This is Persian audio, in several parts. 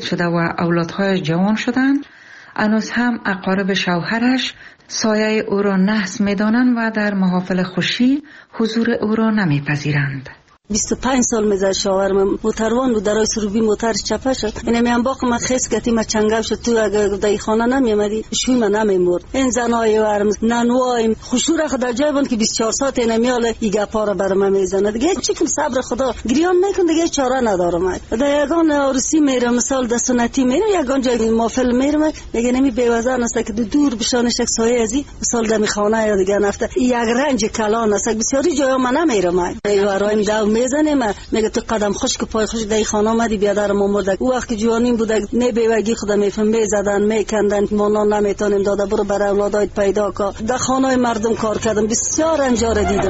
شده و اولادهای جوان شدند، هنوز هم اقارب شوهرش سایه او را نحس می‌دانند و در محافل خوشی حضور او را نمی‌پذیرند. 25 سال میزد شوهرم موتروان بود، درای سروبی موتر چپه شد. اینه میام باق ما خیس گتی ما چنگل شد. تو اگر دای خانه نمیامدی شوی من نمیمرد. این زنای ورم نانوایم خوشور خدا جای بود که 24 ساعت نمیاله ایگه پاره برام میزنه. دیگه چیکم صبر خدا گریان میکنه، دیگه چاره ندارم. در یگان عروسی میرم، مثال د سنتی میرم، یگان جای محفل میرم، میگه نمی بی‌وزن است که دور بشانش یک سایه ازی مثال دمی خانه یا دیگه نفته یک رنج کلان است. بسیاری جای من نمیرم. ایوارایم داو میزنه میگه تو قدم خشک پای خشک دای خانه آمدی بیادر ما مرده. او وقت که جوانیم بوده نه بیوگی خدا میفهم میزدن میکندن ما نمیتونیم داده برو برای اولادایت پیدا کن. در خانه مردم کار کردم، بسیار انجار دیدم.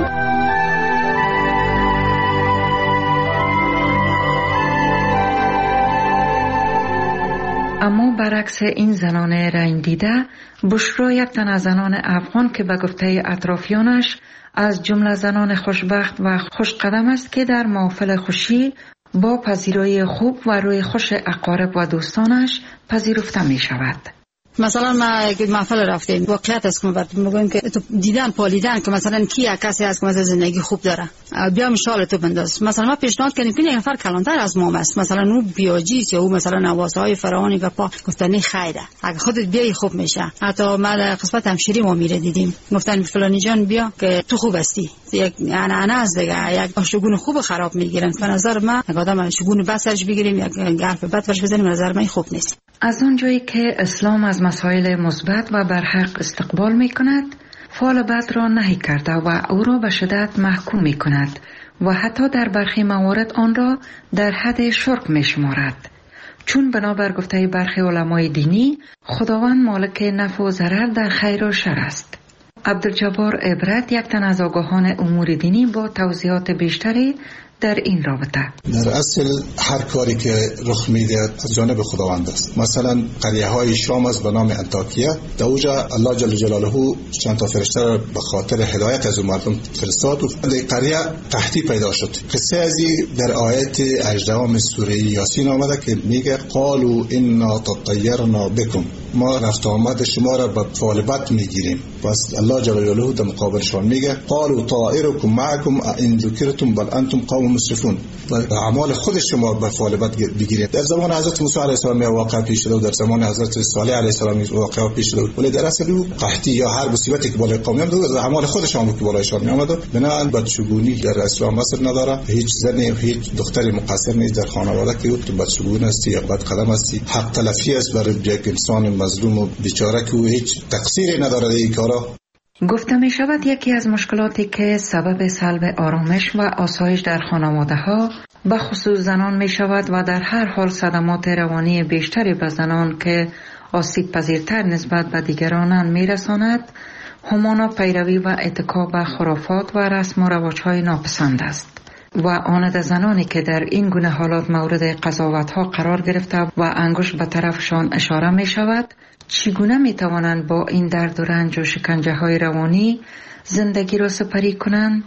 اما برعکس این زنان رنگ دیده، بشرا یک تن از زنان افغان که به گفته اطرافیانش از جمله زنان خوشبخت و خوشقدم است که در محافل خوشی با پذیرایی خوب و روی خوش اقارب و دوستانش پذیرفته می شود. مثلا ما یک محفل رفتیم، واقعیت است که ما براتون میگم که تو دیدن پالیدن که مثلا کی کسی هست که مثلا زندگی خوب داره، بیا مثال تو بنداز. مثلا ما پیشنهاد کردیم که یک نفر کلانتر از ما است، مثلا او بیاجیست یا او مثلا نوازهای فراوانی که پا گفتنی خیره، اگه خودت بیای خوب میشه. حتی ما در قسمت همشیری ما میره دیدیم، گفتن فلانی جان بیا که تو خوب هستی. یک انا از دیگه یک شگون خوب خراب میگیرن. به نظر من اگه آدم شگون بسش بگیریم یک حرف بد ورش بزنیم، به نظر من خوب نیست. از اونجایی که اسلام از مسائل مثبت و برحق استقبال می کند، فعل بد را نهی کرده و او را به شدت محکوم می کند و حتی در برخی موارد آن را در حد شرک می شمارد. چون بنابر گفته برخی علمای دینی، خداوند مالک نفع و ضرر در خیر و شر است. عبدالجبار عبرت، یک تن از آگاهان امور دینی، با توضیحات بیشتری در این رابطه. در اصل هر کاری که رخ میده از جانب خداوند است. مثلا قریه های شام است به نام انطاکیه، در اونجا الله جل جلاله چند تا فرشته را به خاطر هدایت از مردم فرستاد و در قریه قحطی پیدا شد. قصه ازی در آیت 18 سوره یاسین آمده که میگه قالوا انا تطیرنا بكم، ما رفت آمد شما را به فعل بد میگیریم. پس الله جل جلاله در مقابلشان میگه قالوا طائرکم معکم ان ذکرتم بل انتم قوم مسرفون، اعمال خود شما به فعل بد بگیرید. در زمان حضرت موسی علیه السلام واقع پیش شده و در زمان حضرت صالح علیه السلام واقع پیش شده، ولی در اصل قحطی یا هر مصیبتی که بالای قوم میاد از اعمال خودشان بود که بالایشان میآمد. بنابراین بدشگونی در اسلام اثر نداره. هیچ زنی هیچ دختری مقصر نیست در خانواده که تو بدشگون هستی یا بد قدم هستی. حق تلفی است برای یک انسان مظلوم و بیچاره که هیچ تقصیری نداره در این کارا. گفته می شود یکی از مشکلاتی که سبب سلب آرامش و آسایش در خانواده ها به خصوص زنان می شود و در هر حال صدمات روانی بیشتری به زنان که آسیب پذیرتر نسبت به دیگرانند می رساند، همانا پیروی و اتکا به خرافات و رسم و رواج‌های ناپسند است و آن در زنانی که در این گونه حالات مورد قضاوت‌ها قرار گرفته و انگشت به طرفشان اشاره می شود، چگونه می توانند با این درد و رنج و شکنجه های روانی زندگی را سپری کنند؟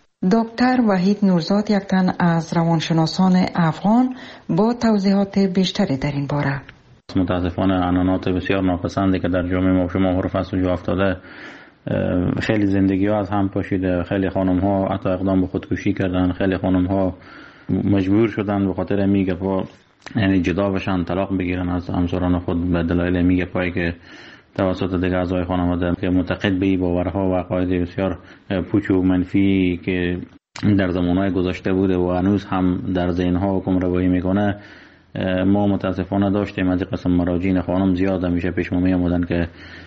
دکتر وحید نورزاد، یک تن از روانشناسان افغان، با توضیحات بیشتری در این باره. متاسفانه عنعنات بسیار ناپسندی که در جامعه ما شما حرف است و جا افتاده، خیلی زندگی ها از هم پاشیده. خیلی خانم ها حتی اقدام به خودکشی کردن، خیلی خانم ها مجبور شدن به خاطر میگه یعنی جدا بشن، طلاق بگیرن از همسران خود به دلایل میگه پایی که توسط دیگر اعضای خانواده که معتقد به باورها و عقاید بسیار پوچ و منفی که در زمانهای گذشته بوده و هنوز هم در ذهنها حکم روایی میکنه. ما متاسفانه داشتیم از قسم مراجعین خانم زیاد میشه پیش ما میامدن که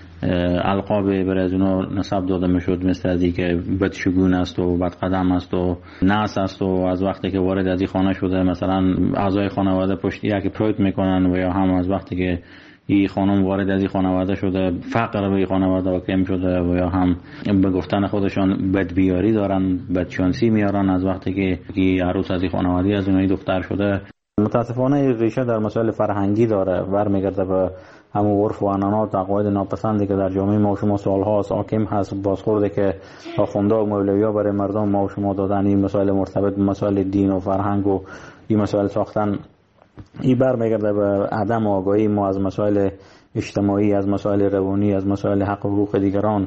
القاب برای از اونا نسب داده میشد، مثل از این که بدشگون است و بدقدم است و ناس است و از وقتی که وارد از این خانه شده مثلا اعضای خانواده پشت یکی پروت میکنن و یا هم از وقتی که این خانم وارد از این خانواده شده فقر به این خانواده واقع شده و یا هم به گفتن خودشان بدبیاری دارن، بدشانسی میارن از وقتی که این عروس از این خانواده از اونایی دختر شده. متاسفانه ریشه در مسائل فرهنگی داره، برمیگرده به همون عرف و عنعنات و عقاید ناپسندی که در جامعه ما و شما سالها حاکم هست، بازخورده که آخونده و مولوی‌ها برای مردم ما و شما دادن. این مسائل مرتبط به مسائل دین و فرهنگ و این مسائل ساختن این برمیگرده به عدم آگاهی ما از مسائل اجتماعی، از مسائل روانی، از مسائل حق و حقوق دیگران.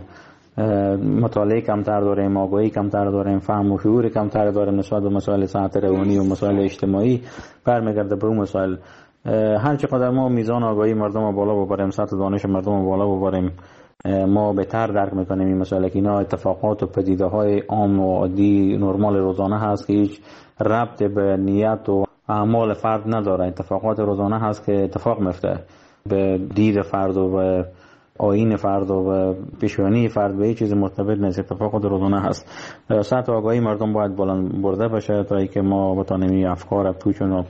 مطالعه کمتر داریم، آگاهی کمتر داریم، فهم و شعور کمتر داریم نسبت به مسائل صحت روانی و مسائل اجتماعی. برمیگرده به اون مسائل. هر چقدر ما میزان آگاهی مردم رو بالا ببریم، سطح دانش مردم رو بالا ببریم، ما بهتر درک میکنیم این مسئله که اینا اتفاقات و پدیده های عام و عادی نرمال روزانه هست که هیچ ربط به نیت و اعمال فرد نداره. اتفاقات روزانه هست که اتفاق میفته به دید فرد و به آیین فرد و به پیشانی فرد، به هیچ چیز مرتبط نیست. اتفاقات روزانه هست. سطح آگاهی مردم باید بلند برده بشه تا اینکه ما بتونیم این افکار پوچ و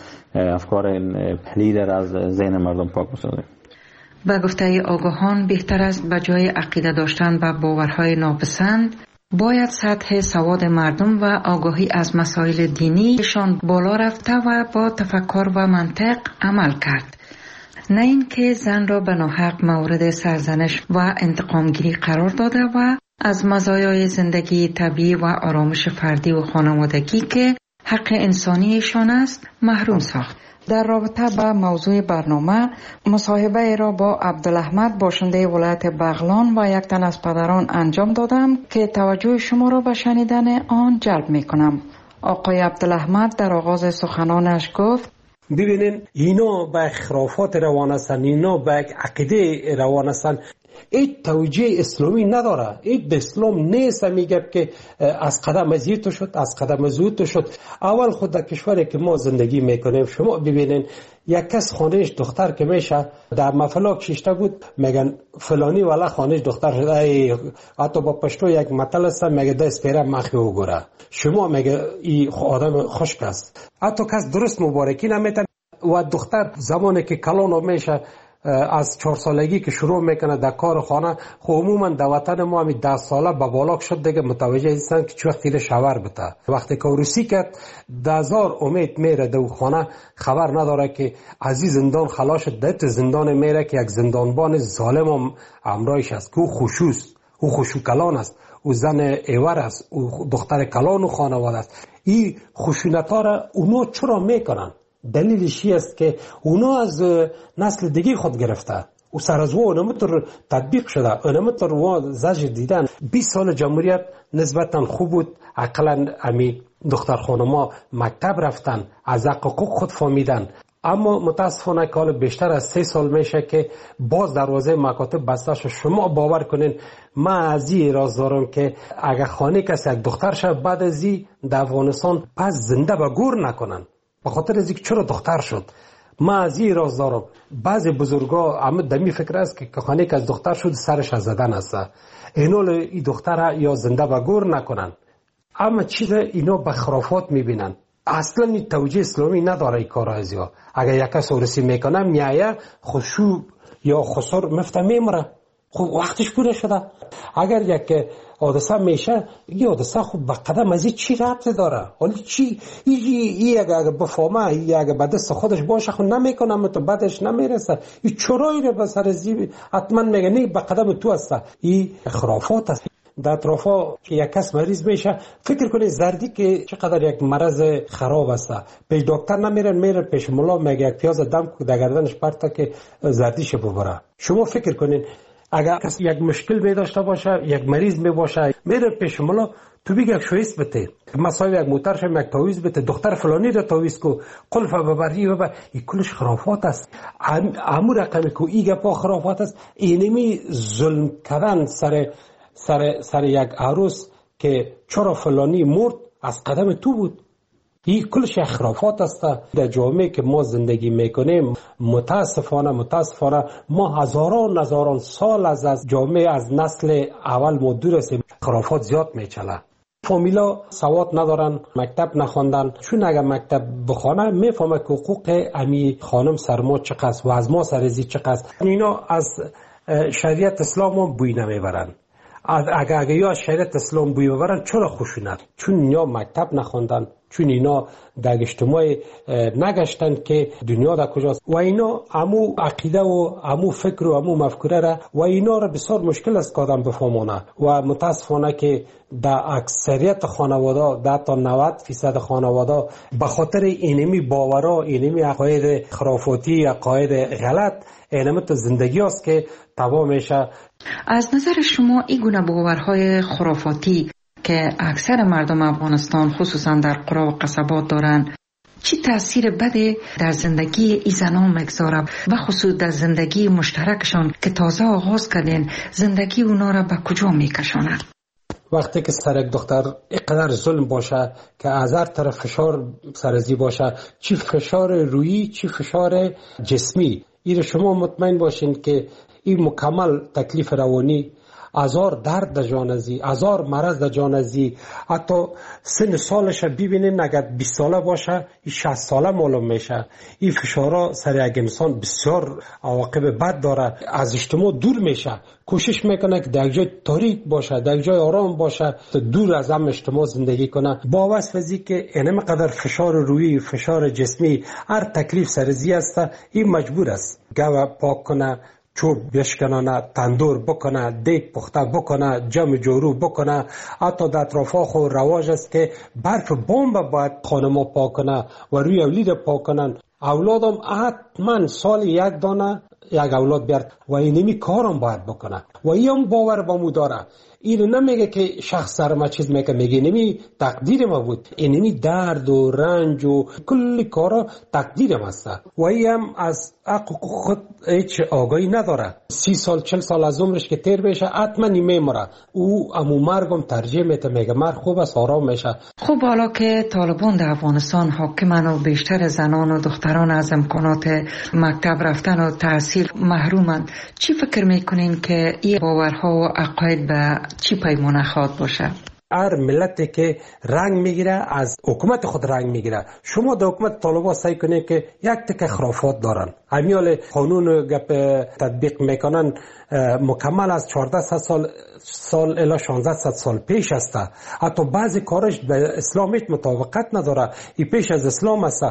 افکار پلیدر از ذهن مردم پاک بسازیم. به گفته آگاهان بهتر است به جای عقیده داشتن به باورهای ناپسند باید سطح سواد مردم و آگاهی از مسائل دینیشان بالا رفته و با تفکر و منطق عمل کرد. نه اینکه زن را به ناحق مورد سرزنش و انتقامگیری قرار داده و از مزایای زندگی طبیعی و آرامش فردی و خانوادگی که حق انسانیشان است محروم ساخت. در رابطه با موضوع برنامه مصاحبه را با عبدالاحمد باشنده ولایت بغلان و یک تن از پدران انجام دادم که توجه شما را به شنیدن آن جلب می کنم. آقای عبدالاحمد در آغاز سخنانش گفت: ببینین اینا به خرافات روان هستن، اینا به عقیده روان هستن. این توجیه اسلامی نداره. این به اسلام نیست. میگه که از قدم از تو شد، از قدم از تو شد. اول خود در کشوری که ما زندگی میکنیم شما ببینین یک کس خانهش دختر که میشه در مفلاک شیشته بود میگن فلانی والا خانهش دختر شده. حتی با پشتو یک مطل است میگه دست پیره مخی وگوره. شما میگه این آدم خشک است. حتی کس درست مبارکی نمیتن. و دختر زمانی که کلان میشه از 4 سالگی که شروع میکنه در کار خانه، خب عموما در وطن ما همی 10 ساله به بالاک شد دیگه متوجه هستن که چه وقتی را شاور بده. وقتی که روسی کرد 10,000 امید میره در خانه، خبر نداره که از این زندان خلاص شد. در زندان میره که یک زندانبان ظالم هم همراهش است که او خوشوست، او خوشو کلان است، او زن ایور است، او دختر کلان و خانواده است. این خشونت‌ها را اونا چرا میکنن؟ دلیلش است که اونا از نسل دیگه خود گرفته و سر از اونمتر تطبیق شده. اونمتر و زجر دیدن. 20 سال جمهوریت نسبتا خوب بود. اقلا امی دختر خانما مکتب رفتن، از حقوق خود فهمیدن. اما متاسفانه که بیشتر از 3 سال میشه که باز دروازه مکاتب بسته شد. شما باور کنین من از این راز دارم که اگه خانه کسی یک دختر شد بعد از این در افغانستان پس زنده به گور نکنن به خاطر از اینکه چرا دختر شد. من از این راز دارم. بعضی بزرگا هم دمی فکر است که خانه که از دختر شد سرش از زدن است. اینو این دختر یا زنده به گور نکنن. اما چیز اینا به خرافات میبینن. اصلا این توجیه اسلامی نداره این کار از یا. اگر یک کس ورسی میکنم نیایه خشوع یا خسر مفته میمره. خب وقتش پوره شده. اگر یک حادثه میشه این حادثه خب به قدم از این چی ربط داره؟ حالا چی این اگر بفهمه، این اگر به دست خودش باشه خب نمیکنم تو بعدش نمیرسه. این چرایی رو به سر زیب حتما میگه نه به قدم تو هسته. این خرافات است. در اطرافا که یک کس مریض میشه فکر کنید زردی که چقدر یک مرض خراب است. پیش دکتر نمیرن، میرن پیش ملا میگه یک پیاز دم در گردنش پرتا که زردیش ببره. شما فکر کنید اگر کسی یک مشکل می داشته باشه، یک مریض می باشه، میره پیش ملا تو بگه یک شویست بده، مثلا یک موتر شم یک تاویز بده، دختر فلانی را تاویز کو، قلف ببری و این کلش خرافات است. امور رقمی که ایگه پا خرافات است. اینمی ظلم کردن سر یک عروس که چرا فلانی مرد از قدم تو بود. این کلش خرافات است. در جامعه که ما زندگی میکنیم متاسفانه ما هزاران سال از جامعه از نسل اول ما دور هستیم. خرافات زیاد میچله. فامیلا سواد ندارن، مکتب نخواندن. چون اگر مکتب بخونه میفهمه که حقوق امی خانم سر ما چقدر و از ما سر زی چقدر. اینا از شریعت اسلام هم بوی نمیبرن. اگر یا شریعت اسلام بوی ببرن چرا خشونت؟ چون اینا مکتب نخوندن، چون اینا در اجتماع نگشتن که دنیا در کجاست و اینا همو عقیده و همو فکر و همو مفکوره را و اینا را بسیار مشکل است که آدم بفهمونه و متاسفانه که در اکثریت خانواده در تا 90% خانواده به خاطر اینمی باورا، اینمی عقاید خرافاتی، عقاید غلط، اینمی تو زندگی است که تباه میشه. از نظر شما این گونه باورهای خرافاتی که اکثر مردم افغانستان خصوصا در قرى و قصبات دارن چی تأثیر بده در زندگی این زنان مگذاره و خصوص در زندگی مشترکشان که تازه آغاز کردین زندگی اونا را به کجا میکشانه؟ وقتی که سر یک دختر اینقدر ظلم باشه که از هر طرف فشار سرزی باشه، چی فشار روحی چی فشار جسمی، این شما مطمئن باشین که این مکمل تکلیف روانی، هزار درد در جان ازی، هزار مرض در جان ازی، حتی سن سالش ببینین اگر 20 ساله باشه این 60 ساله معلوم میشه. این فشارها سر یک انسان بسیار عواقب بد داره، از اجتماع دور میشه، کوشش میکنه که در جای تاریک باشه، در جای آرام باشه، دور از هم اجتماع زندگی کنه. با واسه که اینقدر فشار روحی، فشار جسمی، هر تکلیف سرزی است، این مجبور است گاو پاک کنه، چوب بشکنانه، تندور بکنه، دیگ پخته بکنه، جمع جورو بکنه. حتی در اطرافا خو رواج است که برف بمب باید خانما پاک کنه و روی اولید پاک کنن. اولادم حتما سال یک دانه یک اولاد بیارد و اینمی کارم باید بکنه و این باور با مو داره. این نمیگه که شخص سر ما چیز میگه، میگه نمی تقدیر ما بود، اینمی درد و رنج و کلی کارا تقدیر ما است و این هم از حقوق خود هیچ آگاهی نداره. 30 سال 40 سال از عمرش که تیر بشه حتما میمیره، او امو مرگم ترجیح میده، میگه مرگ خوب است، آرام میشه. خب حالا که طالبان در افغانستان حاکمن و بیشتر زنان و دختران از امکانات مکتب رفتن و تحصیل محرومند، چی فکر میکنین که این باورها و عقاید به چی پیمانه خواد باشه؟ هر ملتی که رنگ میگیره از حکومت خود رنگ میگیره. شما در حکومت طالبان سعی کنید که یک تک خرافات دارن، همیال قانون گپ تطبیق میکنن مکمل از 1400 سال الی 1600 سال پیش است. حتی بعضی کارش به اسلام هیچ مطابقت نداره، این پیش از اسلام است.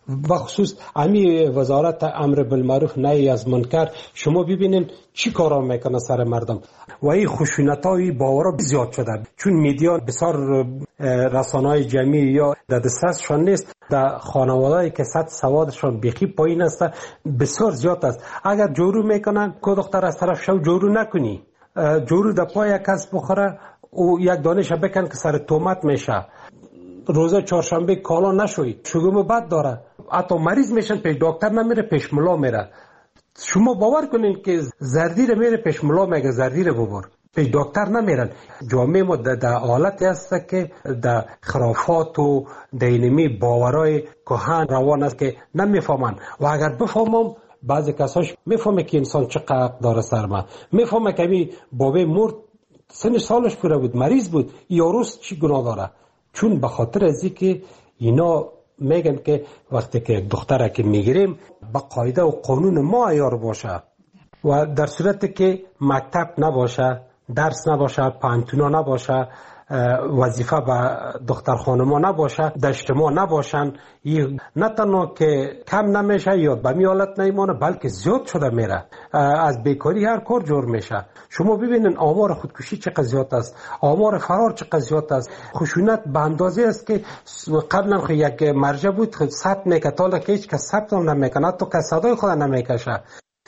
بخصوص امی وزارت امر بالمعروف نهی از منکر شما ببینین چی کارا میکنه سر مردم و این خشونت‌های باورا زیاد شده، چون میدیا بسیار رسانه‌های جمعی یا در دسترسشان نیست. در خانواده‌ای که سطح سوادشان بیخی پایین است بسیار زیاد است. اگر جورو میکنن که دختر از طرف شو جورو نکنی، جورو در پای کس بخوره او یک دانش بکن که سر تومت میشه. روزه چهارشنبه کالا نشوی، شگم بد داره، حتی مریض میشن پیش دکتر نمیره، پیش ملا میره. شما باور کنین که زردیر میره پیش ملا میگه زردیر ببر، پیش دکتر نمیرن. جامعه ما در حالتی است که در خرافات و دینمی باورای کهن روان است که نمیفهمن و اگر بفهمم بعضی کساش میفهمه که انسان چقدر داره سر ما، میفهمه که می بابه مرد سن سالش پوره بود، مریض بود، یاروس چی گناه داره. چون به خاطر ازی که اینا میگن که وقتی که دختره که میگیریم با قاعده و قانون ما عیار باشه و در صورتی که مکتب نباشه، درس نباشه، پانتونا نباشه، وظیفه به دختر خانما نباشه، در اجتماع نباشن، نه تنها که کم نمیشه یا به می حالت نیمانه بلکه زیاد شده میره. از بیکاری هر کار جور میشه. شما ببینین آمار خودکشی چقدر زیاد است، آمار فرار چقدر زیاد است. خشونت به اندازه است که قبلا یک مرجع بود ثبت میکرد، حالا که هیچ کس ثبت نمیکنه، تو که صدای خود نمیکشه.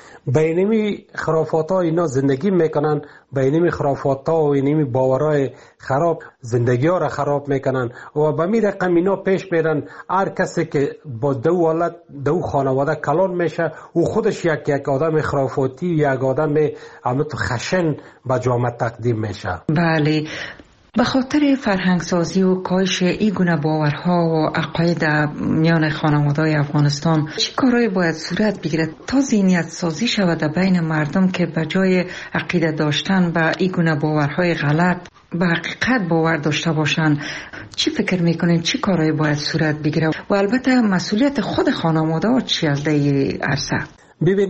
بینمی خرافات ها اینا زندگی میکنن، بینمی خرافات ها و اینمی باورای خراب زندگی ها را خراب میکنن و به می رقم اینا پیش میرن. هر کسی که با دو حالت دو خانواده کلان میشه او خودش یک آدم خرافاتی، یک آدم همت خشن به جامعه تقدیم میشه. بله، به خاطر فرهنگسازی و کاهش این گونه باورها و عقاید میان خانواده‌های افغانستان چه کارهایی باید صورت بگیرد تا ذهنیت سازی شود بین مردم که به جای عقیده داشتن به این گونه باورهای غلط به حقیقت باور داشته باشند؟ چی فکر میکنین چی کارهایی باید صورت بگیره و البته مسئولیت خود خانواده ها چی از این عرصه؟ ببینین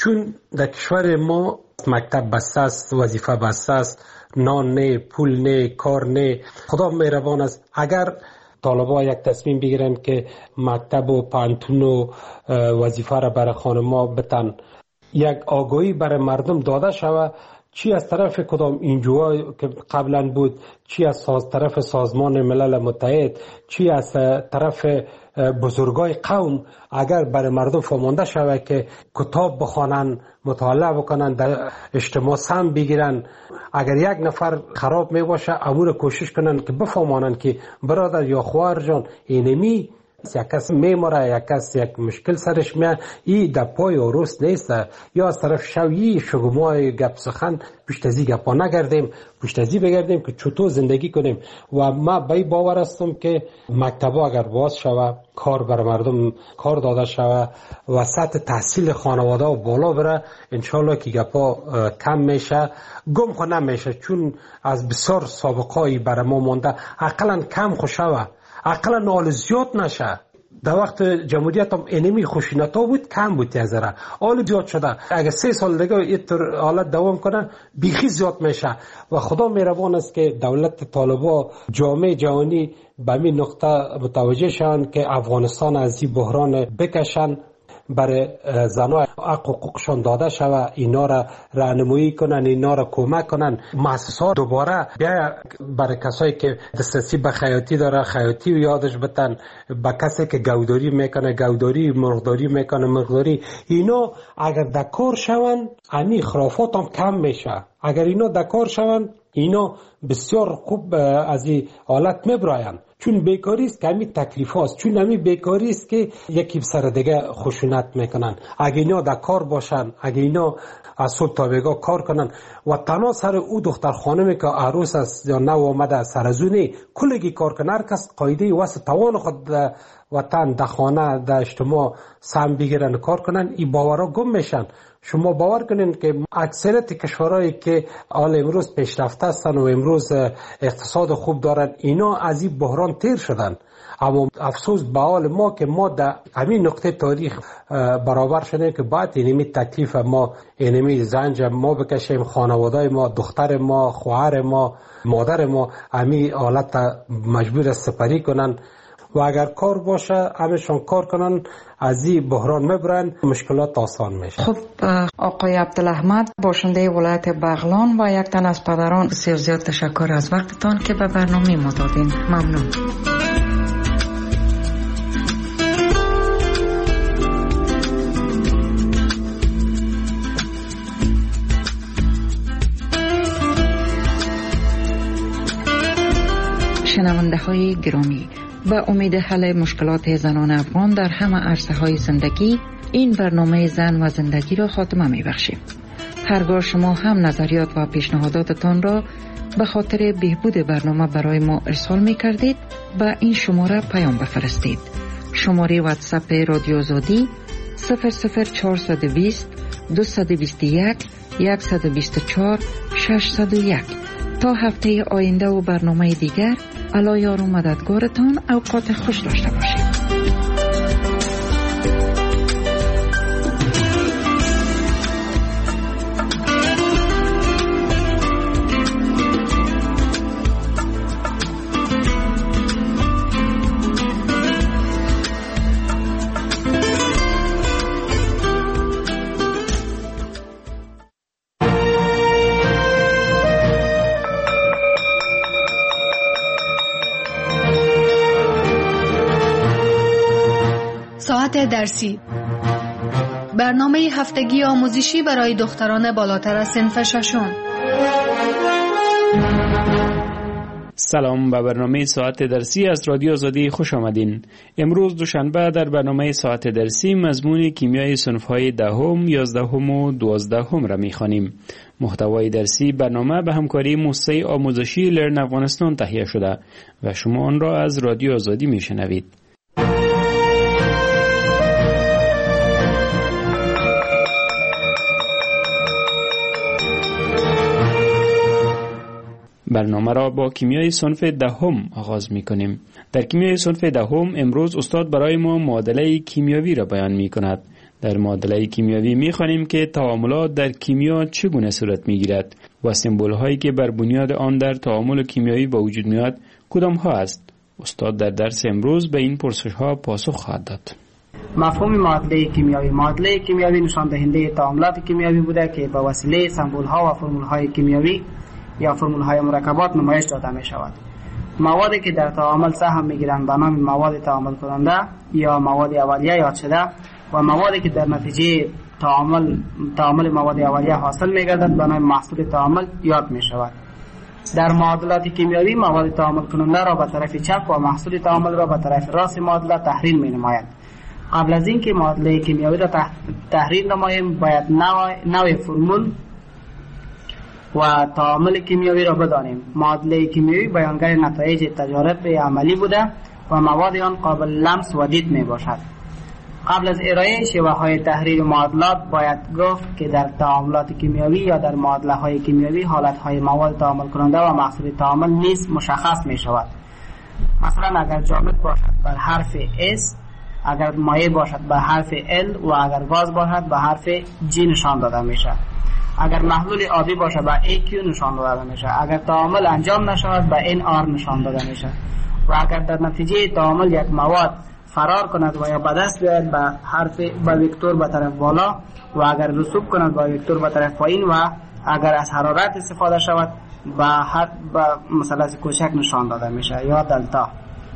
چون در کشور ما مکتب بسته است، وظیفه بسته است، نان نه، پول نه، کار نه. خدا مهربان است اگر طالبا یک تصمیم بگیرن که مکتب و پانتون و وظیفه را برای خانما بتن، یک آگاهی برای مردم داده شود، چی از طرف کدام اینجوها که قبلا بود، چی از طرف سازمان ملل متحد، چی از طرف بزرگای قوم، اگر برای مردم فهمانده شود که کتاب بخوانن، مطالعه بکنن، در اجتماع سهم بگیرن، اگر یک نفر خراب می باشه امور کوشش کنن که بفهمانن که برادر یا خواهر جان اینمی یک کس میماره، یک کس یک مشکل سرش میاد، ای در پای و روست نیست، یا از طرف شویی شگمای گپ سخن پشت ازی گپا نگردیم، پشت ازی بگردیم که چطور زندگی کنیم. و ما به باور هستم که مکتبا اگر باز شوه، کار بر مردم کار داده شوه و سطح تحصیل خانواده و بالا بره، انشالله که گپا کم میشه، گم خو نمیشه. چون از بسیار سابقایی برای ما مونده، اقلا کم خو شوه، اقلا نال زیاد نشه. در وقت جمهوریت هم اینمی خشونت ها بود، کم بود یه ذره، حال زیاد شده. اگر 3 سال دیگه این حالت دوام کنه بیخی زیاد میشه. و خدا مهربان است که دولت طالبا، جامعه جهانی به این نقطه متوجه شوند که افغانستان از این بحران بکشن، برای زنای حقوقشان داده شود، اینا را راهنمایی کنن، اینا را کمک کنن. مؤسسات دوباره بیا برای کسایی که دسترسی به خیاطی داره خیاطی و یادش بتن، با کسی که گوداری میکنه گوداری، مرغداری میکنه مرغداری. اینا اگر دکار شون امی خرافات هم کم میشه. اگر اینا دکار شون اینا بسیار خوب از این حالت میبراین. چون بیکاری است که همین تکلیف هاست، چون همین بیکاری است که یکی سر دیگه خشونت میکنن. اگه اینا در کار باشن، اگه اینا از صبح تا بیگاه کار کنن و تنها سر او دختر خانمی که عروس است یا نو آمده سرزونه کلگی کار کنن، هر کس قایده واسه توان خود وطن در خانه در اجتماع سهم بگیرن کار کنن، این باورها گم میشن. شما باور کنین که اکثریت کشورهایی که حال امروز پیشرفته هستن و امروز اقتصاد خوب دارن، اینا از این بحران تیر شدن. اما افسوس به حال ما که ما در همین نقطه تاریخ برابر شدیم که باید اینمی تکلیف ما، اینمی زنج ما بکشیم، خانواده ما، دختر ما، خواهر ما، مادر ما همین حالت مجبور سپری کنن. و اگر کار باشه همشون کار کنن، از این بحران میبرن، مشکلات آسان میشه. خب آقای عبدالاحمد، باشنده ولایت بغلان و یک تن از پدران، بسیار زیاد تشکر از وقتتان که به برنامه ما دادین. ممنون. شنونده های گرامی، به امید حل مشکلات زنان افغان در همه عرصه های زندگی، این برنامه زن و زندگی را خاتمه می بخشیم. هرگاه شما هم نظریات و پیشنهاداتتان را به خاطر بهبود برنامه برای ما ارسال می کردید، به این شماره پیام بفرستید. شماره واتساپ رادیو آزادی 00420 221 124 601. تا هفته آینده و برنامه دیگر، الله یار و مددگارتان. اوقات خوش داشته باشید. درسی، برنامه هفتگی آموزشی برای دختران بالاتر از صنف ششم. سلام، به برنامه ساعت درسی از رادیو آزادی خوش آمدین. امروز دوشنبه در برنامه ساعت درسی مضمون کیمیای صنف‌های 10، 11 و 12 را می‌خوانیم. محتوای درسی برنامه به همکاری موسسه آموزشی لرن افغانستان تهیه شده و شما آن را از رادیو آزادی می‌شنوید. برنامه را با کیمیای صنف 10 آغاز می کنیم. در کیمیای صنف 10 امروز استاد برای ما معادله کیمیاوی را بیان می کند. در معادله کیمیایی می‌خوانیم که تعاملات در کیمیا چگونه صورت می‌گیرد و سمبول‌هایی که بر بنیاد آن در تعامل کیمیایی به وجود میاد کدام‌ها است. استاد در درس امروز به این پرسش‌ها پاسخ خواهد داد. مفهوم معادله کیمیایی. معادله کیمیایی نشان دهنده تعاملات کیمیایی بوده که به وسیله سمبول‌ها و فرمول‌های کیمیایی یا فرمول‌های مرکبات نمایش داده می‌شود. موادی که در تعامل سهم می‌گیرند به نام مواد تعامل کننده یا مواد اولیه یاد شده و موادی که در نتیجه تعامل مواد اولیه حاصل می‌گردد به نام محصول تعامل یاد می‌شود. در معادلات کیمیایی مواد تعامل کننده را به طرف چپ و محصول تعامل را به طرف راست معادله تحریر می‌نمایند. قبل از اینکه معادله کیمیایی را تحریر نماییم باید نوع فرمول و تعامل کیمیایی را بدانیم. معادله کیمیایی بیانگر نتایج تجارب عملی بوده و مواد آن قابل لمس و دید می باشد. قبل از ارائه شیوه‌های تحریر معادلات باید گفت که در تعاملات کیمیایی یا در معادله‌های کیمیایی حالت‌های مواد تعامل کننده و محصول تعامل نیز مشخص می شود. مثلا اگر جامد باشد بر حرف S، اگر مایع باشد به حرف L و اگر گاز باشد به حرف G نشان داده می شود. اگر محلول آبی باشد به AQ نشان داده می شود. اگر تعامل انجام نشود به NR نشان داده می شود. و اگر در نتیجه تعامل یک مواد فرار کند و یا به دست بیاید به حرف به وکتور به طرف بالا و اگر رسوب کند به وکتور به طرف پایین و اگر از حرارت استفاده شود به مثلث کوچک نشان داده می شود یا دلتا.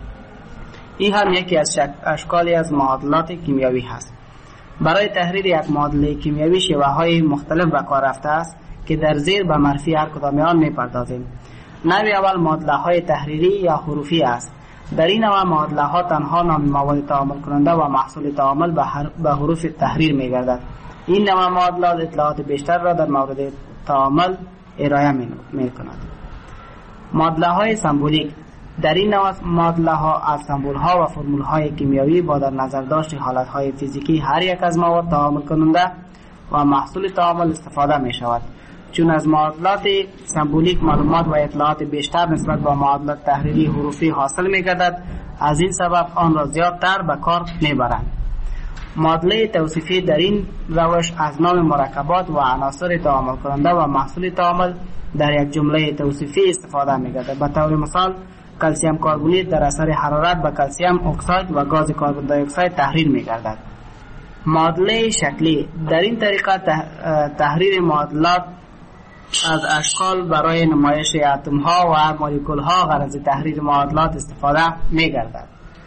این هم یکی از اشکالی از معادلات کیمیایی هست. برای تحریر یک معادله کیمیایی شیوه‌های مختلف به کار رفته است که در زیر به معرفی هر کدام آن می‌پردازیم. نوع اول معادله‌های تحریری یا حروفی است. در این نوع معادله‌ها تنها نام مواد تعامل کننده و محصول تعامل به حروف تحریر می‌گردد. این نوع معادلات اطلاعات بیشتر را در مورد تعامل ارائه می‌کند. معادله‌های سمبولیک. در این نوع معادله‌ها از سمبول‌ها و فرمول‌های کیمیایی با در نظر داشت حالت‌های فیزیکی هر یک از مواد تعامل کننده و محصول تعامل استفاده می‌شود. چون از معادلات سمبولیک معلومات و اطلاعات بیشتر نسبت به معادلات تحریری حروفی حاصل می‌گردد، از این سبب آن را زیادتر به کار می‌برند. معادله توصیفی در این روش از نام مرکبات و عناصر تعامل کننده و محصول تعامل در یک جمله توصیفی استفاده می‌گردد. به طور مثال کلسیم کربونیت در اثر حرارت به کلسیم اکساید و گاز کربن دی اکساید تحریر می‌گردد. معادله شکلی. در این طریقه تحریر معادلات از اشکال برای نمایش اتم‌ها و مولکول‌ها غرض تحریر معادلات استفاده می‌گردد.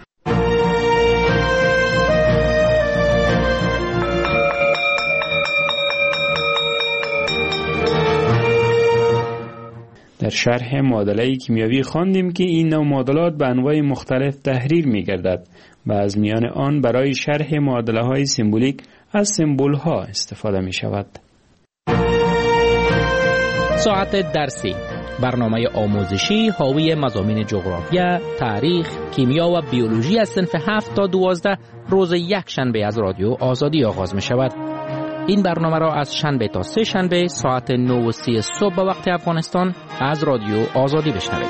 در شرح معادله کیمیایی خواندیم که این نوع معادلات به انواع مختلف تحریر می‌گردد و از میان آن برای شرح معادله‌های سمبولیک از سمبول‌ها استفاده می‌شود. ساعت درسی، برنامه آموزشی حاوی مضامین جغرافیا، تاریخ، کیمیا و بیولوژی از صنف 7 تا 12 روز یک شنبه از رادیو آزادی آغاز می‌شود. این برنامه را از شنبه تا سه شنبه ساعت 9:30 صبح به وقت افغانستان از رادیو آزادی بشنوید.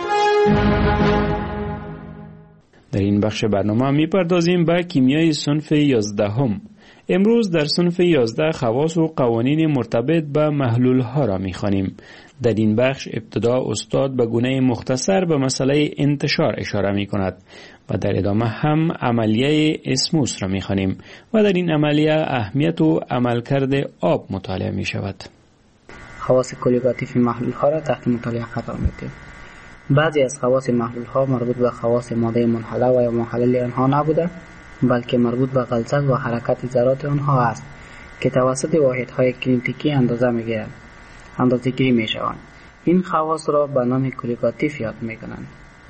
در این بخش برنامه می‌پردازیم به کیمیای صنف 11. امروز در صنف 11 خواص و قوانین مرتبط به محلول‌ها را می‌خوانیم. در این بخش ابتدا استاد به گونه مختصر به مسئله انتشار اشاره می‌کند و در ادامه هم عملیه اسموس را می‌خوانیم و در این عملیه اهمیت و عملکرد آب مطالعه می‌شود. خواص کلیگاتیف محلول‌ها را تحت مطالعه قرار می‌دهیم. بعضی از خواص محلول‌ها مربوط به خواص ماده منحله و یا محلل آنها نبوده، بلکه مربوط به غلظت و حرکت ذرات آنها است که توسط واحدهای کینتیکی اندازه‌گیری می‌شوند. این خواص را به نام کلیگاتیف یاد می‌کنند.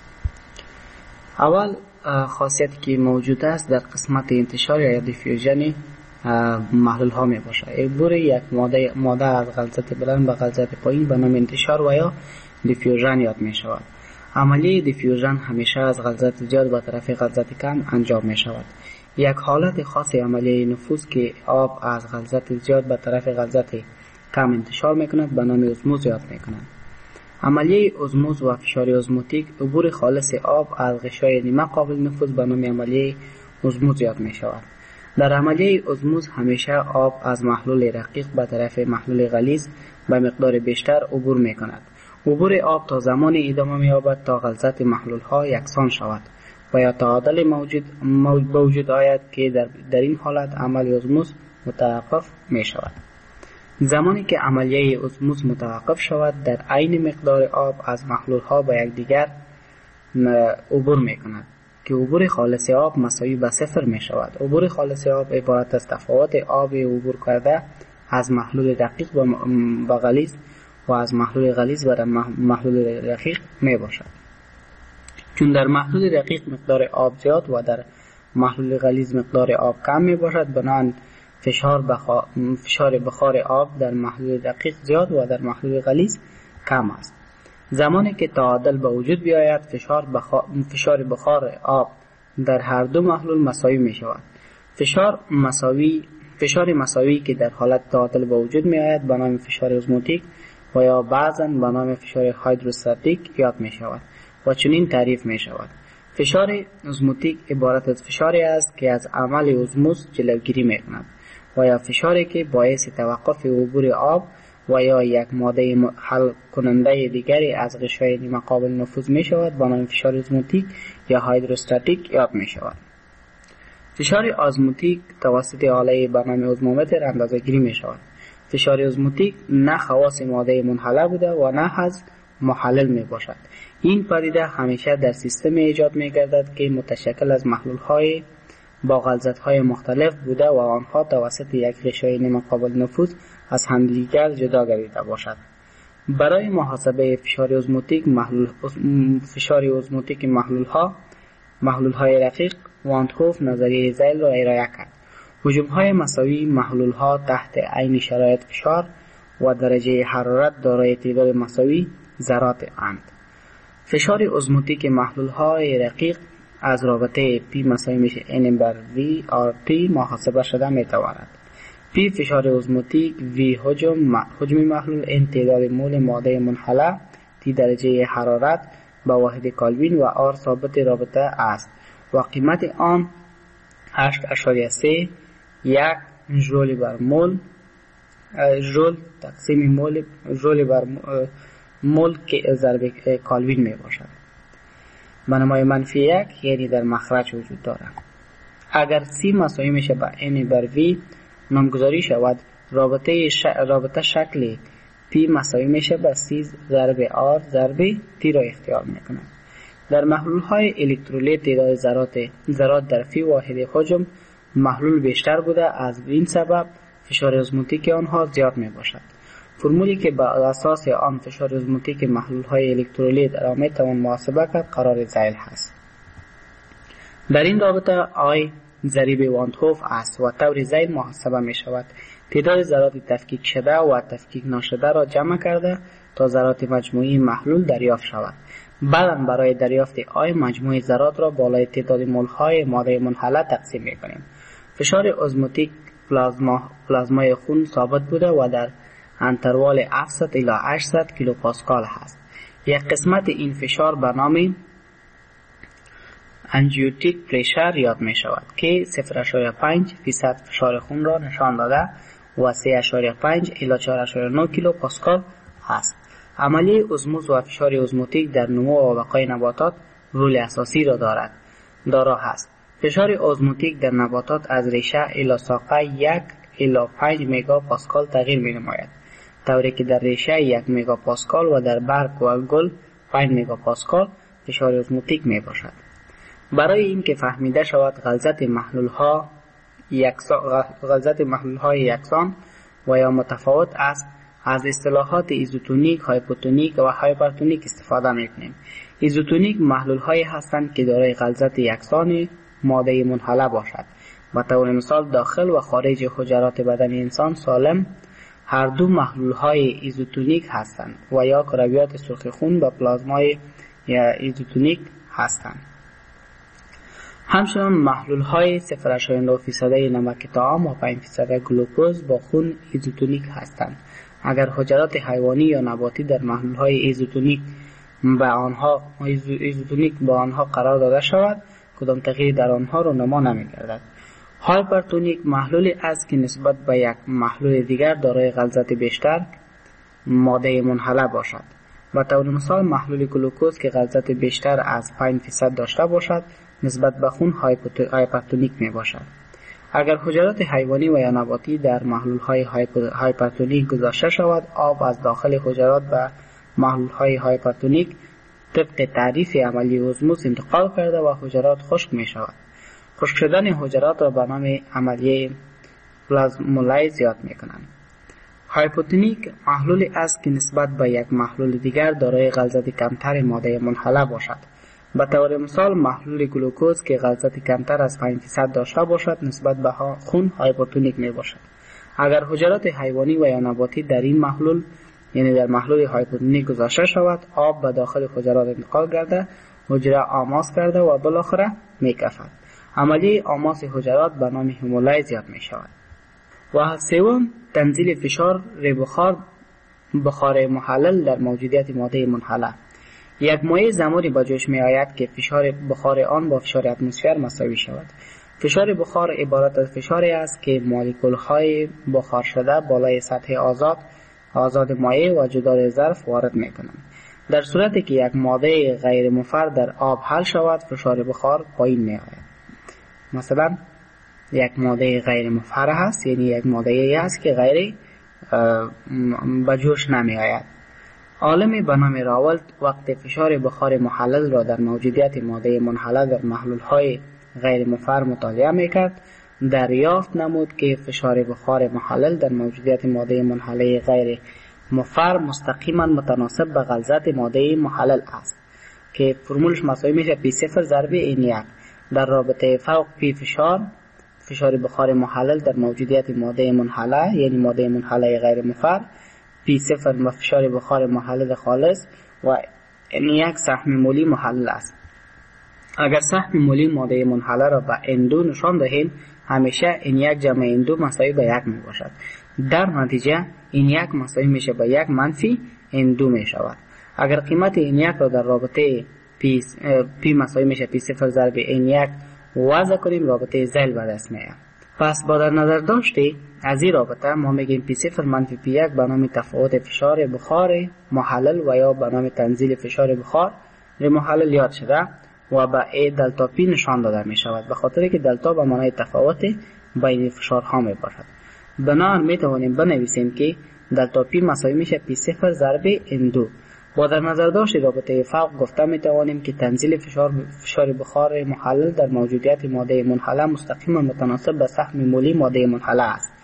اول خاصیتی که موجود است در قسمت انتشار یا دیفیوژن محلول ها می باشه. عبور یک ماده از غلظت بلند به غلظت پایین به نام انتشار و یا دیفیوژن یاد می شود. عملیه دیفیوژن همیشه از غلظت زیاد به طرف غلظت کم انجام می شود. یک حالت خاص عملیه نفوذ که آب از غلظت زیاد به طرف غلظت کم انتشار می کند به نام اسموز یاد می کند. عملیه اسموز و فشار اسموتیک عبور خالص آب از غشای نیمه قابل نفوذ به نام عملیه اسموز یاد می شود. در عملیه ازموز همیشه آب از محلول رقیق به طرف محلول غلیظ به مقدار بیشتر عبور می کند. عبور آب تا زمان ادامه می یابد تا غلظت محلول ها یکسان شود و یا تعادل موجود آید که در این حالت عمل ازموز متوقف می شود. زمانی که عملیه ازموز متوقف شود در عین مقدار آب از محلول ها به یکدیگر عبور می کند که عبور خالص آب مساوی به صفر می شود. عبور خالص آب عبارت از تفاوت آب عبور کرده از محلول دقیق و غلیظ و از محلول غلیظ و محلول رقیق می باشد. چون در محلول رقیق مقدار آب زیاد و در محلول غلیظ مقدار آب کم می باشد، بنابراین فشار بخار آب در محلول دقیق زیاد و در محلول غلیظ کم است. زمانی که تعادل به وجود بیاید فشار بخار آب در هر دو محلول مساوی می شود. فشار مساوی که در حالت تعادل به وجود می آید به نام فشار ازموتیک و یا بعضاً به نام فشار هایدروستاتیک یاد می شود و چنین تعریف می شود: فشار ازموتیک عبارت از فشاری است که از عمل ازموز جلوگیری می کند و یا فشاری که باعث توقف عبور آب و یا یک ماده حل کننده دیگری از غشای نیمه قابل نفوذ می شود با نام فشار ازموتیک یا هایدروستاتیک یاد می شود. فشار ازموتیک توسط آله به نام ازمومتر اندازه گیری می شود. فشار ازموتیک نه خواص ماده منحله بوده و نه از محلل می باشد. این پدیده همیشه در سیستم ایجاد می گردد که متشکل از محلول های با غلظت های مختلف بوده و آنها توسط یک غشای نیمه قابل نفوذ از همدیگر جدا گردیده باشد. برای محاسبه فشار ازموتیک محلول های رقیق وانتهوف نظریه زیل را ارائه کرد. حجم های مساوی محلول ها تحت عین شرایط فشار و درجه حرارت دارای تعداد مساوی ذرات اند. فشار ازموتیک محلول های رقیق از رابطه P مساوی میشه N بر V RT محاسبه شده میتواند. P فشار ازموتیک، V حجم محلول، N تعداد مول ماده منحله، T درجه حرارت با واحد کلوین و R ثابت رابطه است و قیمت آن 8.3 1 ژول بر مول ژول تقسیم مول ژول بر مول که ضرب کلوین می باشد. منمای منفی 1 یعنی در مخرج وجود دارد. اگر C مساوی میشه با N بر V نامگذاری شود، رابطه شکل P مساوی میشه با C ضرب R ضرب T را اختیار میکنه. در محلول های الکترولیت تعداد ذرات در فی واحد حجم محلول بیشتر بوده، از این سبب فشار ازموتیک آنها زیاد می باشد. فرمولی که بر اساس آن فشار ازموتیک محلول های الکترولیت را می توان محاسبه کرد قرار زیل هست. در این رابطه I ضریب وانتهوف است و طور زیل محاسبه می شود. تعداد ذرات تفکیک شده و تفکیک نشده را جمع کرده تا ذرات مجموعی محلول دریافت شود. بعدا برای دریافت آی مجموع ذرات را بالای تعداد مول های ماده منحله تقسیم می‌کنیم. فشار ازموتیک پلازمای خون ثابت بوده و در انتروال 700 الی 800 کیلوپاسکال است. یک قسمت این فشار به نام انژیوتیک پرشر یاد می شود که 0.5% فشار خون را نشان داده و 3.5 الی 4.9 کیلوپاسکال است. عملیه ازموز و فشار ازموتیک در نمو و بقای نباتات رول اساسی را دارا هست. فشار ازموتیک در نباتات از ریشه الی ساقه 1 الی 5 مگا پاسکال تغییر می نماید، طوری که در ریشه 1 مگا پاسکال و در برگ و گل 5 مگا پاسکال فشار ازموتیک می باشد. برای اینکه فهمیده شود غلظت محلول های یکسان و یا متفاوت است، از اصطلاحات ایزوتونیک، هایپوتونیک و هایپرتونیک استفاده می‌کنیم. ایزوتونیک محلول هایی هستند که دارای غلظت یکسان ماده منحله باشد. به طور مثال داخل و خارج حجرات بدن انسان سالم هر دو محلول های ایزوتونیک هستند و یا کرویات سرخ خون با پلازمای ایزوتونیک هستند. همچنان محلول های 0.9% نمک طعام و 5% گلوکوز با خون ایزوتونیک هستند. اگر حجرات حیوانی یا نباتی در محلول های ایزوتونیک با آنها قرار داده شود، کدام تغییر در آنها رونما نمی گردد. هایپرتونیک محلولی است که نسبت به یک محلول دیگر دارای غلظت بیشتر ماده منحله باشد. به طور مثال محلول گلوکوز که غلظت بیشتر از 5% داشته باشد نسبت به خون هایپرتونیک می باشد. اگر حجرات حیوانی و یا نباتی در محلول‌های هایپرتونیک گذاشته شود، آب از داخل حجرات به محلول‌های هایپرتونیک طبق تعریف عملی اوزموس انتقال کرده و حجرات خشک می شود. خشک شدن حجرات را به نام عملیه پلازمولیز یاد می کنند. هایپوتونیک محلولی است که نسبت به یک محلول دیگر دارای غلظت کمتر ماده منحله باشد. به طور مثال محلول گلوکوز که غلظت کمتر از 5% داشته باشد نسبت به خون هایپوتونیک می باشد. اگر حجرات حیوانی و یا نباتی در این محلول یعنی در محلول هایپوتونیک گذاشته شود، آب به داخل حجرات انتقال کرده، حجره آماس کرده و بالاخره می کفد. عملیه آماس حجرات به نام همولیز یاد می شود. و سوم تنزیل فشار بخار محلل در موجودیت ماده منحله. یک مایع زمانی به جوش می آید که فشار بخار آن با فشار اتمسفر مساوی شود. فشار بخار عبارت از فشاری است که مولکول های بخار شده بالای سطح آزاد مایع و جدار ظرف وارد می کنند. در صورتی که یک ماده غیر مفر در آب حل شود، فشار بخار پایین می آید. مثلا یک ماده غیر مفر هست، یعنی یک ماده هست که غیر به جوش نمی آید. عالم به نام راولت وقت فشار بخار محلل را در موجودیت ماده منحله در محلول‌های غیر مفر مطالعه میکرد، دریافت نمود که فشار بخار محلل در موجودیت ماده منحله غیر مفر مستقیما متناسب به غلظت ماده محلل است که فرمولش مساوی میشه P0 ضرب N1 در رابطه فوق P فشار بخار محلل در موجودیت ماده منحله یعنی ماده منحله غیر مفر، P0 و فشار بخار محلل خالص و N1 سهم مولی محلل است. اگر سهم مولی ماده منحله را به N2 نشان دهیم، همیشه N1 جمع N2 مساوی به 1 می باشد. در نتیجه N1 مساوی میشه به 1 منفی N2 می شود. اگر قیمت N1 را در رابطه P مساوی میشه P0 ضرب N1 وضع کنیم، رابطه زیل به دست میاد. پس با در نظر داشتی از این رابطه ما میگیم P0 منفی P1 به نام تفاوت فشار بخار محلل و یا به نام تنزیل فشار بخار محلل یاد شده و به A دلتا P نشان داده می شود، به خاطر که دلتا به معنای تفاوت بین فشارها می باشد. بنابراین می توانیم بنویسیم که دلتا P مساوی میشه P0 ضرب N2. با در نظر داشت رابطه فوق گفته می توانیم که تنزیل فشار بخار محلل در موجودیت ماده منحله مستقیما متناسب به سهم مولی ماده منحله است.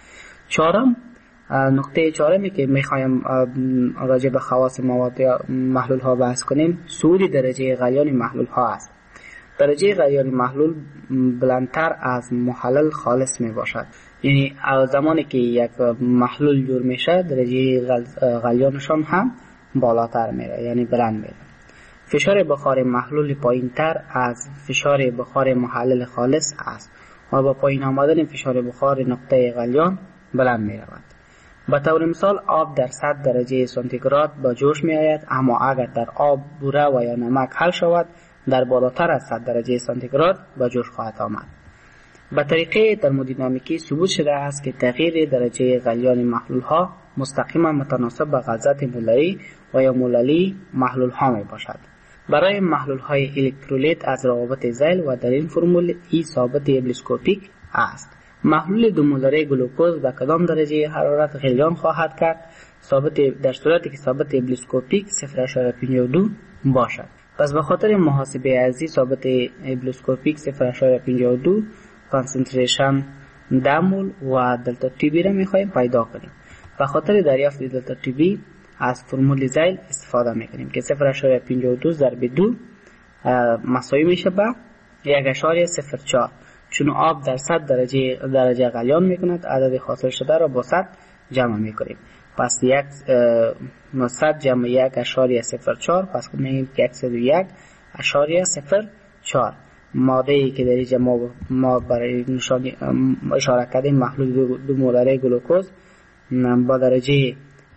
نقطه چهارمی که می خواهیم راجع به خواص مواد یا محلول ها بحث کنیم، صعود درجه غلیان محلول ها است. درجه غلیان محلول بلندتر از محلل خالص می باشد، یعنی زمانی که یک محلول جور میشه درجه غلیانشان هم بالاتر میره، یعنی بلند میره. فشار بخار محلول پایین تر از فشار بخار محلل خالص است و با پایین آمدن فشار بخار نقطه غلیان بلند می رود. به طور مثال آب در 100 درجه سانتیگراد به جوش می آید، اما اگر در آب بوره و یا نمک حل شود در بالاتر از 100 درجه سانتیگراد به جوش خواهد آمد. به طریقه ترمودینامیکی ثبوت شده است که تغییر درجه غلیان محلول ها مستقیما متناسب به غلظت مولری و یا موللی محلول ها می باشد. برای محلول های الکترولیت از روابط زیل و در این فرمول ای ثابت ابلیسکوپیک است. محلول 2 مولری گلوکوز به کدام درجه حرارت غلیان خواهد کرد؟ در صورتی که ثابت ابلیسکوپیک 0.52 باشد. پس به خاطر محاسبه از این ثابت ابلیسکوپیک 0.52 کانسنتریشن دمول و دلتا تی بی را میخواهیم پیدا کنیم. به خاطر دریافت دلتا تی بی از فرمول زیل استفاده میکنیم که 0.52 ضرب 2 مساوی میشه به 1.04. چون آب در 100 درجه غلیان میکند، عدد حاصل شده را با 100 جمع میکنیم. پس 100 جمع 1.04 پس میگیم که 101.04 ماده ای که در اینجا ما برای نشان اشاره کردیم محلول 2 مولری گلوکوز با درجه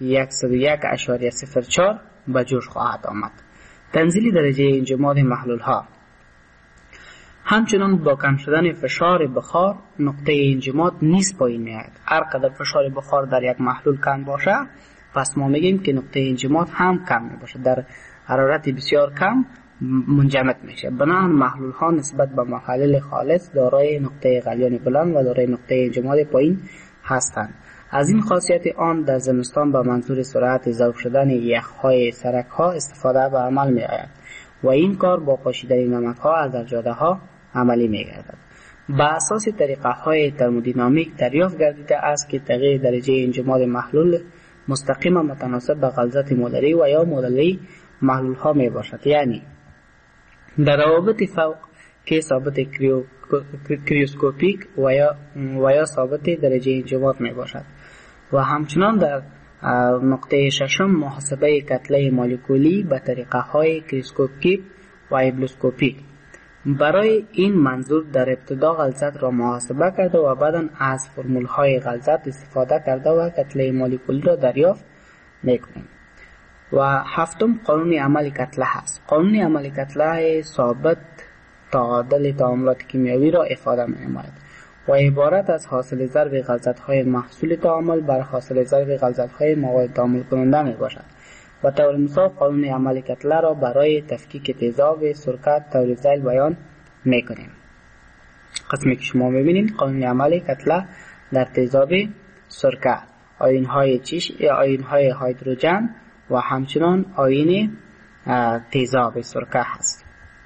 101.04 به جوش خواهد آمد. تنزیل درجه انجماد محلول ها. همچنان با کم شدن فشار بخار نقطه انجماد نیز پایین میاد. هر قدر فشار بخار در یک محلول کم باشه پس ما میگیم که نقطه انجماد هم کم میباشه، در حرارت بسیار کم منجمد میشه. بنابراین محلول ها نسبت به محلل خالص دارای نقطه غلیان بلند و دارای نقطه انجماد پایین هستند. از این خاصیت آن در زمستان به منظور سرعت ذوب شدن یخهای سرک ها استفاده به عمل می آید و این کار با پاشیدن نمک ها از در جاده ها عملی می گردد. با اساس طریقه های ترمودینامیک دریافت گردیده است که تغییر درجه انجماد محلول مستقیما متناسب به غلظت مولری و یا مولری محلول ها می باشد. یعنی در روابط فوق که ثابت کریوسکوپیک و یا ثابت درجه انجماد می باشد و همچنان در نقطه ششم محاسبه کتله مولکولی به طریقه های کریوسکوپیک و ایبلوسکوپیک. برای این منظور در ابتدا غلظت را محاسبه کرده و بعدا از فرمول های غلظت استفاده کرده و کتله مولکولی را دریافت میکنیم. و هفتم قانون عمل کتله هست. قانون عمل کتله ثابت تعادل تعاملات کیمیایی را افاده می‌نماید و عبارت از حاصل ضرب غلظت‌های محصول تعامل بر حاصل ضرب غلظت‌های مواد تعامل کننده میباشد. به طور مثال قانون عمل کتله را برای تفکیک تیزاب سرکه طور ذیل بیان میکنیم. قسمی که شما میبینید قانون عمل کتله در تیزاب سرکه آیون‌های آیون‌های هیدروژن و همچنان آیون تیزاب سرکه هست.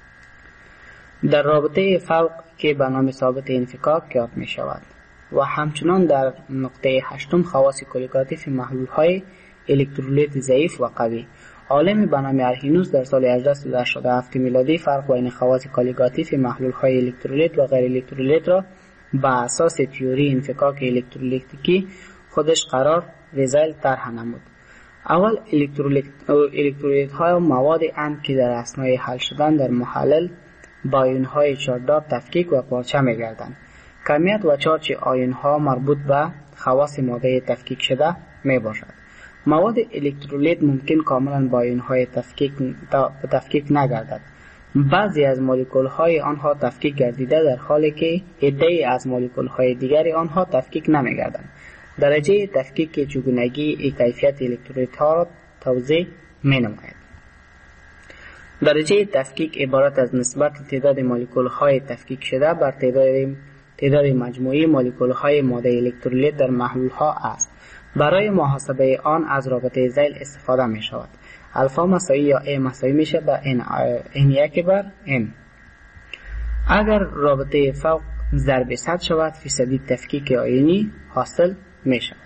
در رابطه فوق که به نام ثابت انفکاک یاد می شود و همچنان در نقطه هشتم خواص کلیگاتیف محلول های الکترولیت ضعیف و قوی. عالم به نام ارهینوس در سال 1887 میلادی فرق بین خواص کلیگاتیف محلول های الکترولیت و غیر الکترولیت را به اساس تئوری انفکاک الکترولیتیکی خودش قرار ریزل طرح نمود. اول الکترولیت های مواد اند که در اثنای حل شدن در محلل با آیون های چارجدار تفکیک و پارچه می گردند. کمیت و چارج آیون ها مربوط به خواص ماده تفکیک شده می باشد. مواد الکترولیت ممکن کاملا با آیون های تفکیک نگردد. بعضی از مولکول های آنها تفکیک گردیده در حالی که عده‌ای از مولکول های دیگری آنها تفکیک نمی گردند. درجه تفکیک چگونگی کیفیت الکترولیت ها را توضیح می نماید. درجه تفکیک عبارت از نسبت تعداد مولکول های تفکیک شده بر تعداد مجموعی مولکول های ماده الکترولیت در محلول ها است. برای محاسبه آن از رابطه ذیل استفاده می شود. الفا مساوی یا A مساوی میشه به N1 بر N. اگر رابطه فوق ضرب 100 شود فیصدی تفکیک آیونی حاصل می شود.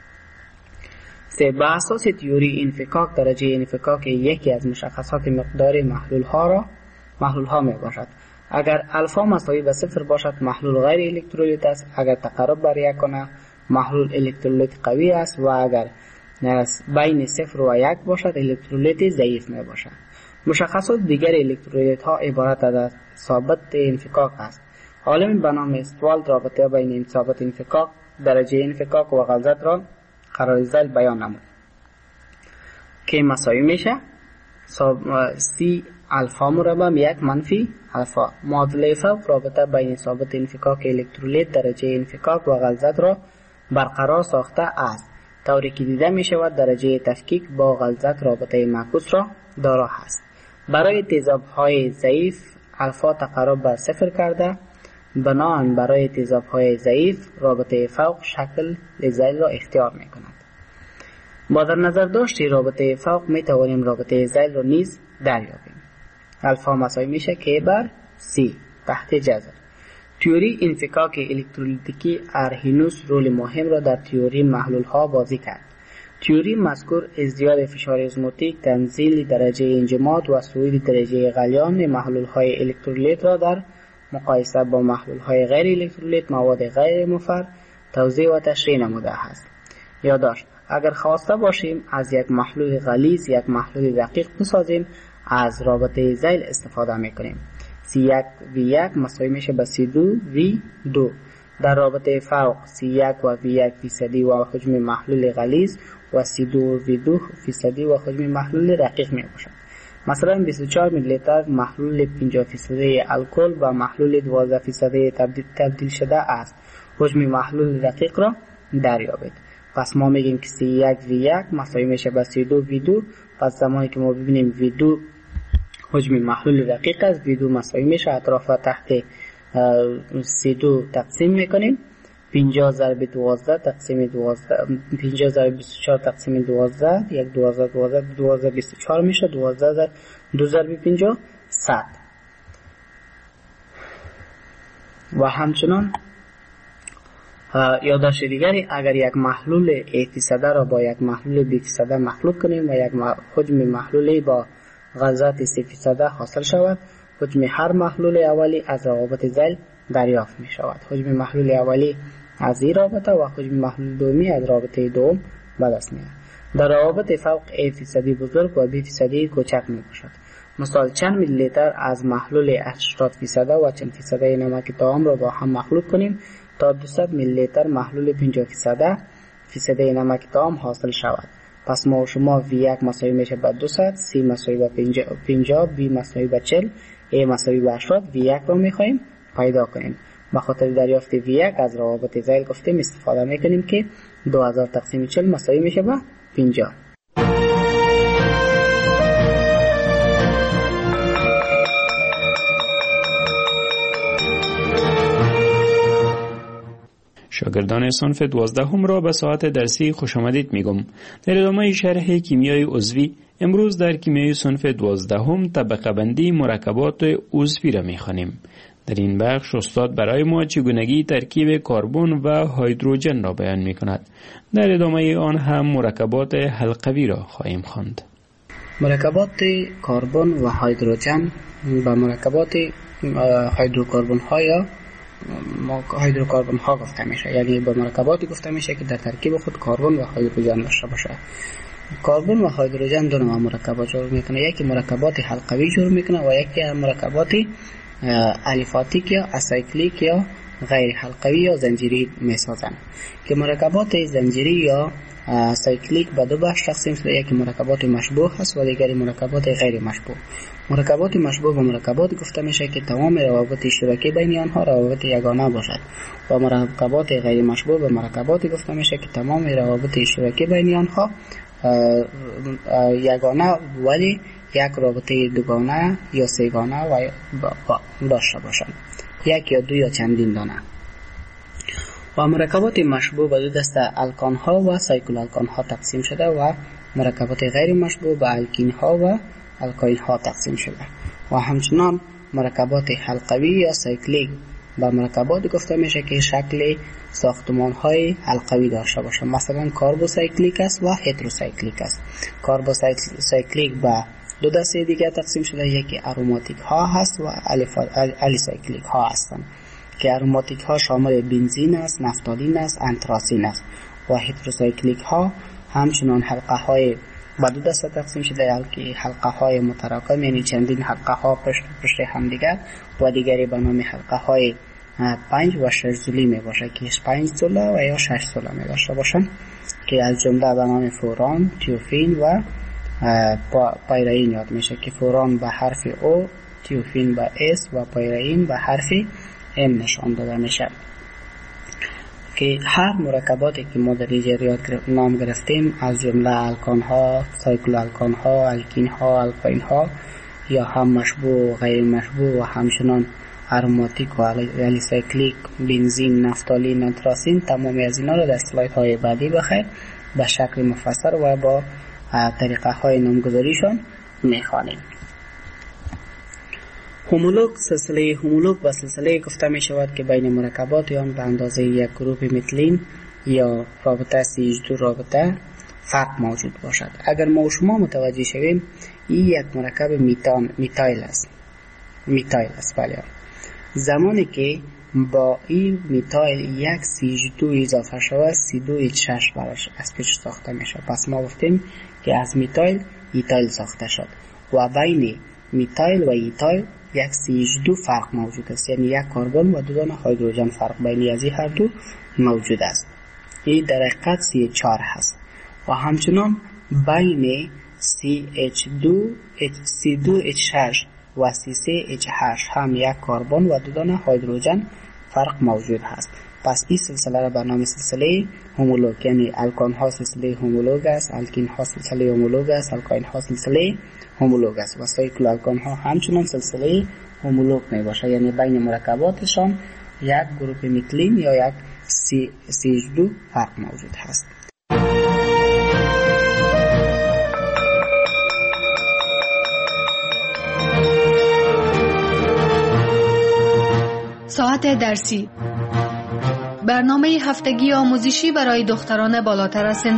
به اساس تئوری انفکاک درجه انفکاک یکی از مشخصات مقدار محلول ها می باشد. اگر الفا مساوی به 0 باشد محلول غیر الکترولیت است. اگر تقرب بر 1 کنه محلول الکترولیت قوی است و اگر بین 0 و 1 باشد الکترولیت ضعیف می باشد. مشخصات دیگر الکترولیت ها عبارت از ثابت انفکاک است. عالم به نام استوالد رابطه بین این ثابت انفکاک درجه انفکاک و غلظت را قرار ذیل بیان نمود که مساوی میشه سی الفا مربع 1 منفی الفا. معادله فوق رابطه بین ثابت انفکاک الکترولیت درجه انفکاک و غلظت را برقرار ساخته است، طوری که دیده می شود درجه تفکیک با غلظت رابطه معکوس را دارا است. برای تیزاب های ضعیف الفا تقرب بر 0 کرده، بنابراین برای تیزاب های ضعیف رابطه فوق شکل ذیل را اختیار می کند. با در نظر داشت رابطه فوق می توانیم رابطه ذیل را نیز دریابیم. الفا مساوی میشه که بر سی تحت جذر. تئوری انفکاک الکترولیتیکی ارهینوس رول مهم را در تئوری محلول ها بازی کرد. تئوری مذکور ازدیاد فشار ازموتیک، تنزیل درجه انجماد و صعود درجه غلیان محلول های الکترولیت را در مقایسه با محلول های غیر الکترولیت مواد غیر مفر توضیح و تشریح نموده است. یادداشت: اگر خواسته باشیم از یک محلول غلیظ یک محلول دقیق بسازیم از رابطه ذیل استفاده میکنیم. C1V1 مساوی میشه به C2V2. در رابطه فوق C1 و V1 فیصدی و حجم محلول غلیظ و C2V2 فیصدی و حجم محلول رقیق می باشد. مثلا 24 میلی لیتر محلول 50% الکل و محلول 12% تبدیل شده است. حجم محلول دقیق را دریابید. پس ما میگیم که 31 V1 مساوی میشه با 32 V2. پس زمانی که ما ببینیم V2 حجم محلول دقیق است، V2 مساوی میشه اطراف تحت 32 تقسیم میکنیم. 50 ضرب 12 تقسیم 12 50 ضرب 24 تقسیم 12 یک 12 24 میشه. 12 2 ضرب 50 100. و همچنان یادداشت دیگری، اگر یک محلول A% را با یک محلول B% مخلوط کنیم و یک حجم محلولی با غلظت 3% حاصل شود، حجم هر محلول اولی از روابط ذیل دریافت می شود. حجم محلول اولی از این رابطه و حجم محلول دومی از رابطه دوم به دست می آید. در روابط فوق A% بزرگ و B% کوچک می باشد. مثال چند میلی لیتر از محلول 80% و چند فیصد نمک طعام را با هم مخلوط کنیم تا 200 میلی لیتر محلول 50% نمک طعام حاصل شود. پس ما و شما V1 مساوی میشه با 200، C مساوی با 50، B مساوی با 40، A مساوی با 80. V1 رو میخوایم پیدا کنیم. به خاطر دریافت V1 از روابط ذیل گفتیم استفاده میکنیم که 2000 تقسیم 40 مساوی میشه با 50. شاگردان صنف 12 هم را به ساعت درسی خوش آمدید میگم. در ادامه شرح کیمیای عضوی امروز در کیمیای صنف 12 هم طبقه بندی مرکبات عضوی را میخوانیم. در این بخش استاد برای ما چگونگی ترکیب کربن و هیدروژن را بیان میکند. در ادامه آن هم مرکبات حلقوی را خواهیم خواند. مرکبات کربن و هیدروژن و مرکبات هیدروکربن ها یا هیدروکربن ها گفته میشه، یعنی با مرکباتی گفته میشه که در ترکیب خود کربن و هیدروژن داشته باشه. کربن و هیدروژن دو نوع مرکبات جور میکنه، یکی مرکبات حلقوی جور میکنه و یکی مرکبات الیفاتیک یا اسایکلیک یا غیر حلقوی یا زنجیری میسازن. که مرکبات زنجیری یا سایکلیک به دو بخش تقسیم شده، یکی مرکبات مشبوه هست و دیگری مرکبات غیر مشبوه. مرکبات مشبوه و مرکبات گفته میشه که تمام روابط اشتراکی بین آنها روابط یگانه باشد و مرکبات غیر مشبوه و مرکبات گفته میشه که تمام روابط اشتراکی بین آنها یگانه ولی یک رابطه دوگانه یا سه‌گانه و داشته باشند، یک یا دو یا چندین دانه. و مرکبات مشبوه به دو دسته الکان ها و سایکل الکان ها تقسیم شده و مرکبات غیر مشبوه به الکین ها و الکاین ها تقسیم شده. و همچنان مرکبات حلقوی یا سایکلیک به مرکبات گفته میشه که شکل ساختمان های حلقوی داشته باشند، مثلا کاربوسایکلیک است و هتروسایکلیک است. کاربوسایکلیک به دو دسته دیگه تقسیم شده، یکی اروماتیک ها هست و الیسایکلیک ها هستند که اروماتیک ها شامل بنزین است، نفتالین است، انتراسین است. و هتروسایکلیک ها همچنان حلقه های به دو دسته تقسیم شده، که حلقه های متراکم یعنی چندین حلقه ها پشت هم دیگر و دیگری به نام حلقه های 5 و 6 زولی می باشه که 5 زوله و یا 6 زوله می داشته باشن که از جمله به نام فوران، تیوفین و پایرین یاد میشه که فوران به حرف O، تیوفین به S و پایرین به حرف M نشان داده میشه. که هر مرکباتی که ما در اینجا نام گرفتیم از جمله الکان ها، سایکل الکان ها، الکین ها، الکاین ها یا هم مشبوه و غیر مشبوه و همچنان اروماتیک و الیسایکلیک، بنزین، نفتالین، انتراسین، تمامی از اینا رو در اسلاید های بعدی بخیر به شکل مفصل و با طریقه های نامگذاریشان میخوانیم. هومولوگ، سلسله هومولوگ و سلسله گفته می شود که بین مرکبات آن به اندازه یک گروه متلین یا رابطه CH2 رابطه فرق موجود باشد. اگر ما و شما متوجه شویم این یک مرکب میتایل است. بله. زمانی که با این میتایل یک CH2 اضافه شود C2H6 براش از پیش ساخته می شود. پس ما گفتیم که از میتایل ایتایل ساخته شد و بین میتایل و ایتایل یک CH2 فرق موجود است، یعنی یک کربن و دو دانه هیدروژن فرق بین از این هر دو موجود است. این در حقیقت CH4 هست. و همچنان بین C2H6 و C3H8 هم یک کربن و 2 دانه هیدروژن فرق موجود هست. پس این سلسله را به نام سلسله هومولوگ، یعنی الکان ها سلسله هومولوگ است، الکین ها سلسله هومولوگ است، الکاین ها سلسله هومولوگ است و سایکل الکان ها همچنان سلسله هومولوگ می باشه، یعنی بین مرکباتشان یک گروپ میتیلین یا یک CH2 فرق موجود هست. ساعت درسی، برنامه هفتگی آموزشی برای دختران بالاتر از سن